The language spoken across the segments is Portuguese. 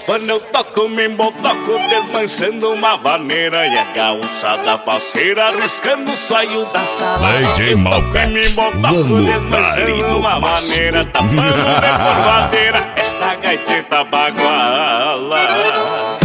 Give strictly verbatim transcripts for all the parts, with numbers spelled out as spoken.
Quando eu toco, me embotoco, desmanchando uma vaneira. E a gaúchada falseira riscando o saio da sala. D J Malbec, me embotoco, desmanchando uma vaneira, tapando de porvadeira esta gaiteta baguala.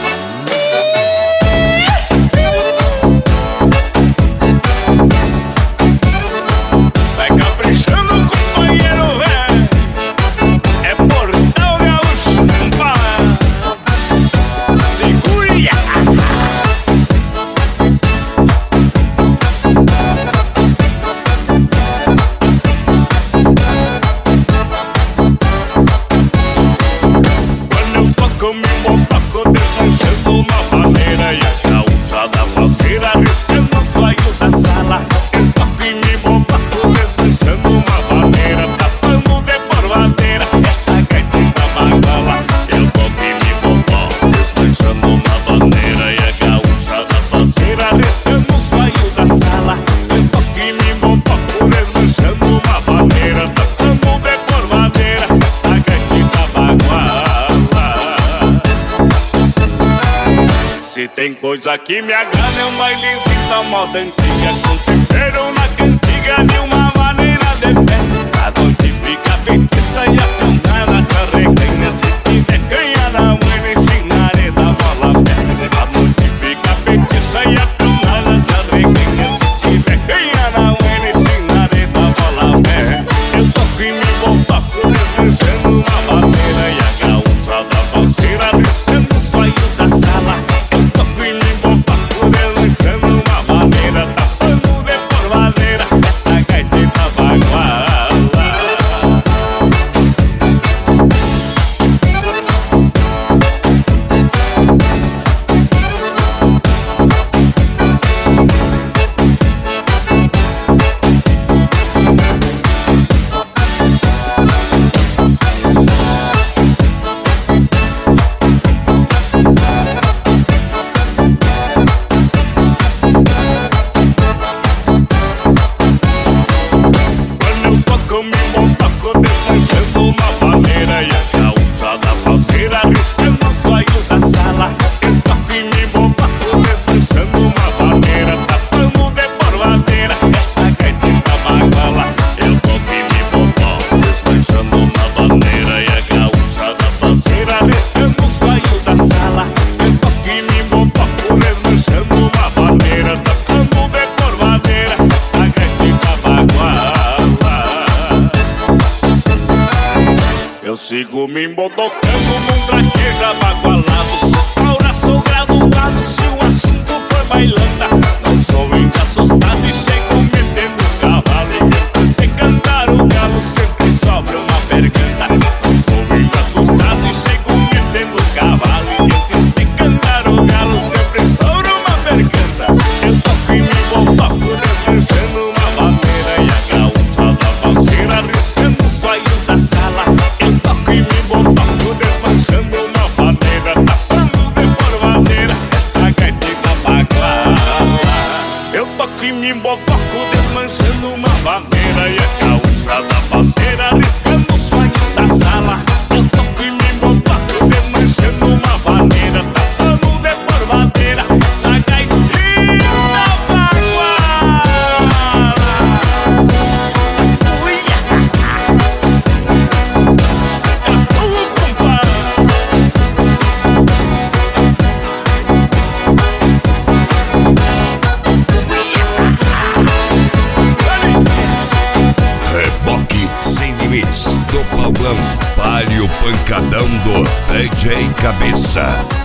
Se tem coisa que me agrada é um bailezinho da moda antiga, com tempero na cantiga de uma maneira de pé. A noite fica feitiça e a cama nessa reganha. Se tiver canha na mão, eu ensinarei da bola a pé. A noite fica feitiça e a cama nessa reganha. Se tiver canha na mão, eu ensinarei da bola a pé. Eu toco e me botoco, desmanchando uma bandeira. E a gaúcha da falseira riscando o saio da sala. Desmanchando uma maneira, tapando de porvadeira esta gaiteta baguala. Eu sigo me embodocando num traqueja bagualado. Sou taura, sou graduado, se o assunto for bailanta. Não sou índio assustado e chego metendo cavalo. E antes de cantar o galo sempre sobra uma pergunta. Não sou índio assustado e chego metendo cavalo. E antes de cantar o galo sempre sobra uma pergunta. Eu toco e me embotoco, desmanchando uma bandeira. E a gaúcha da falseira riscando o saio da sala. E me botoco, desmanchando uma bandeira, tapando de porvadeira esta gaiteta baguala. Eu toco e me botoco, desmanchando uma bandeira. E a gaúcha da falseira riscando o sonho da sala. Eu toco e me botoco, desmanchando uma bandeira, tapando de porvadeira esta gaiteta baguala. Do Paulão, Palio Pancadão do D J Cabeça.